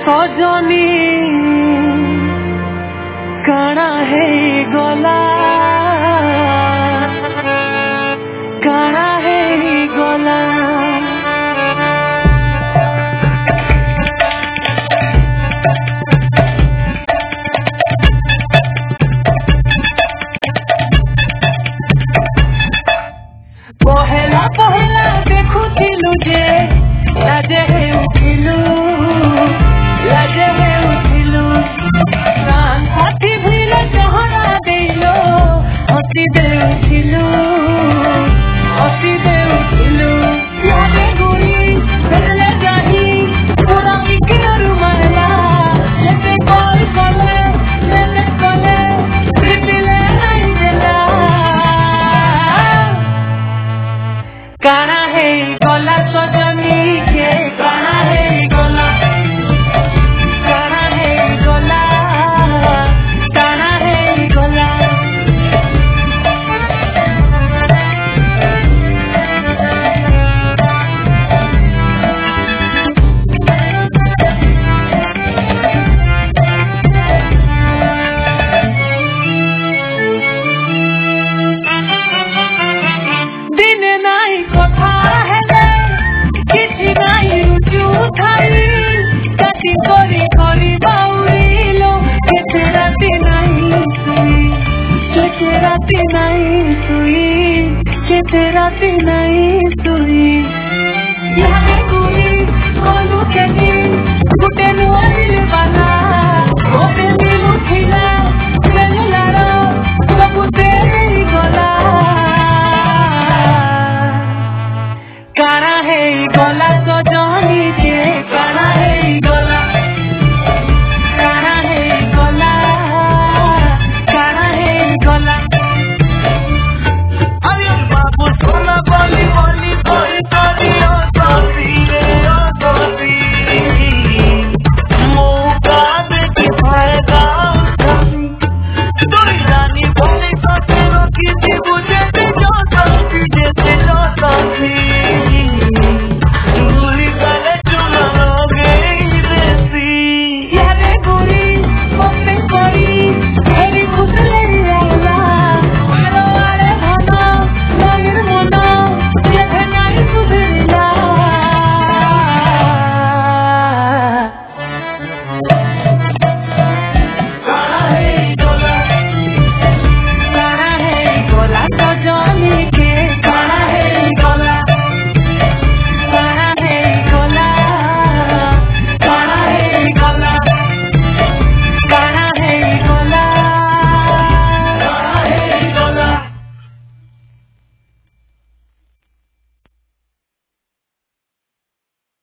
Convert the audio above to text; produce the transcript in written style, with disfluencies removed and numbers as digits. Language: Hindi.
सजनी काना है गला काना है गला पहला पहला देखुथिलु जे लाजे हे उठिलु साथी भील चहरा देलो हसी दे उठिलु प्यारे गोरी बदले जाही पूरा विकरू महला जैसे कॉल कले रिपिले नहीं देला काना है गला सजनी के काना है गला राती नहीं सुई